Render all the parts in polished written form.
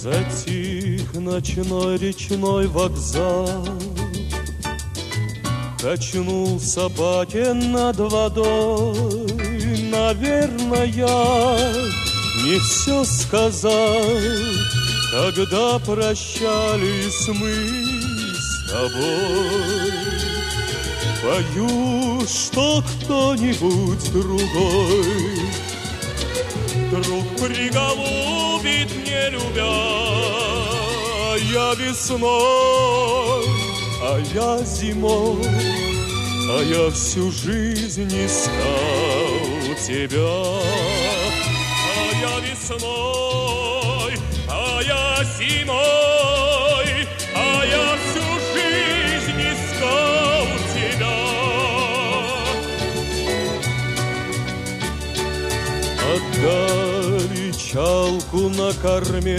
Затих ночной речной вокзал, качнулся патин над водой. Наверное, я не все сказал, когда прощались мы с тобой. Боюсь, что кто-нибудь другой друг приголубит, не любя. Я весной, а я зимой, а я всю жизнь искал тебя. А я весной, а я зимой, а я всю жизнь искал тебя. Отдали чалку на корме,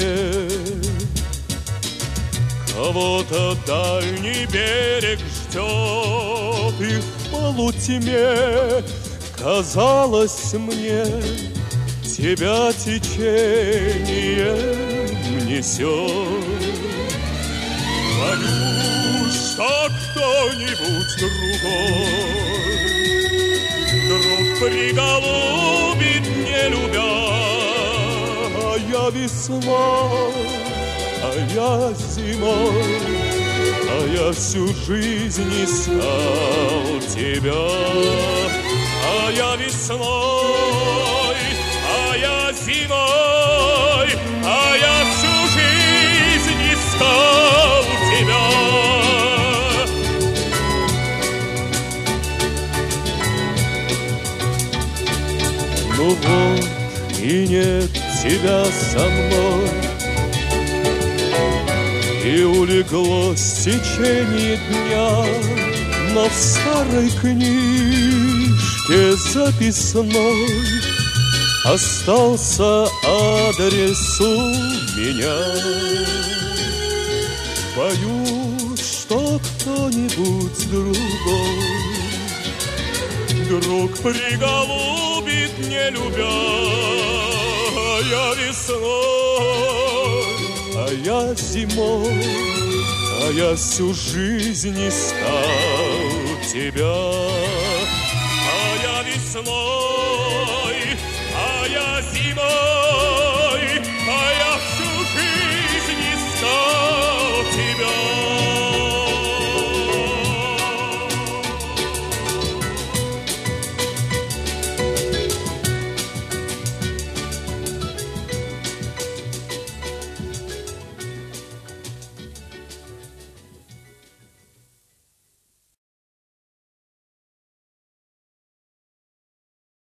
кого-то дальний берег ждет, и в полутьме казалось мне, тебя течение несет. Боюсь, что кто-нибудь другой друг приголубит, не любя. А я весной, а я зимой, а я всю жизнь искал тебя. А я весной, а я зимой, а я всю жизнь искал тебя. Ну вот и нет тебя со мной, и улеглось течение дня, но в старой книжке записной остался адрес у меня. Боюсь, что кто-нибудь другой друг приголубит, не любя. А я весной, а я зимой, а я всю жизнь искал тебя. А я весной, а я зимой, а я